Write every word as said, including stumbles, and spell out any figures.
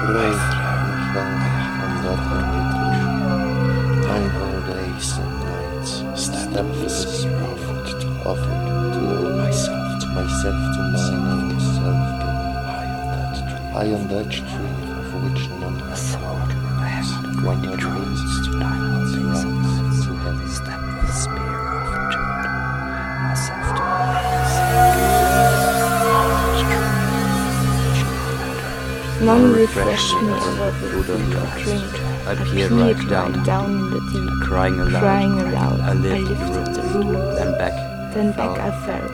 Pray from that holy tree. Nine whole days and nights, steadfast offered, offered to myself, to myself, to mine own self. High on that tree, of which none a sword from the heaven, twenty trees to nine whole days and nights, to heaven, step the spear of Jude, myself to none refresh me above the food or drink. I I peered peered right right down, down in the deep, crying aloud, crying aloud. I I lifted lifted the the roof, roof, then back, then fell. back I fell.